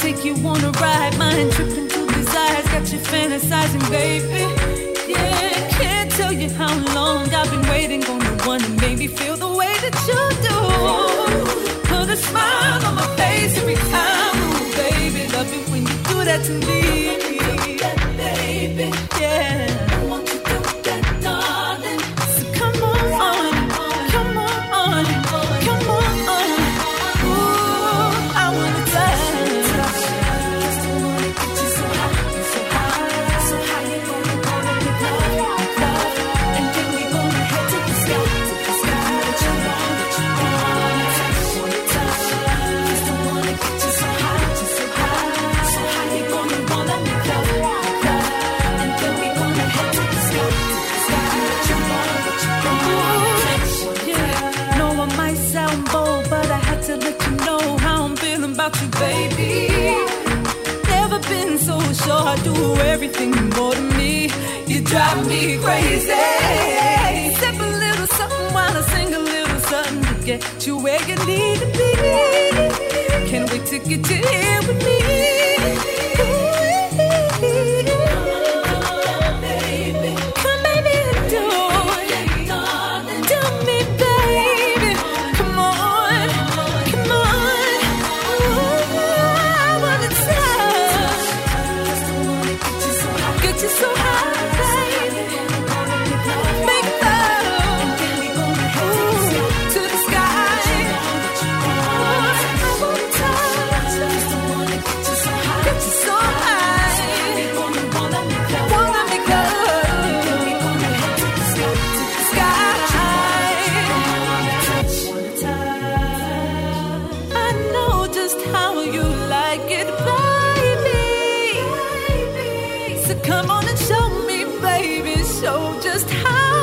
make you wanna ride. Mind tripping to desires, got you fantasizing, baby. Yeah, can't tell you how long I've been waiting on the one to make me feel the way that you do. Put a smile on my face every time, ooh, baby. Love it when you do that to me. Baby, yeah. I want you to do that, darling. So come on, come on, come on. Ooh, I wanna touch you. Just wanna get you so hot, so hot, so hot. You're gonna get love, and then we gonna head to the sky, What you want, touch. Just wanna get you so hot, so hot, so hot. You're gonna wanna make love. You, baby, never been so sure I do everything more to me. You drive me crazy. Sip a little something while I sing a little something to get you where you need to be. Can't wait to get you here with me. Come on and show me, baby, show just how